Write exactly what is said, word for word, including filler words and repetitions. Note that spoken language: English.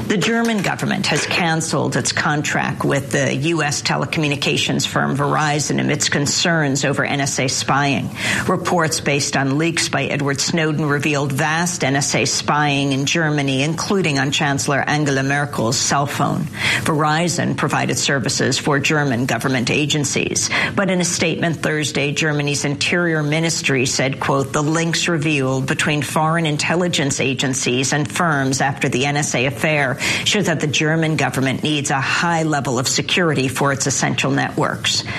The German government has canceled its contract with the U S telecommunications firm Verizon amidst concerns over N S A spying. Reports based on leaks by Edward Snowden revealed vast N S A spying in Germany, including on Chancellor Angela Merkel's cell phone. Verizon provided services for German government agencies. But in a statement Thursday, Germany's Interior Ministry said, quote, the links revealed between foreign intelligence agencies and firms after the N S A affair show that the German government needs a high level of security for its essential networks.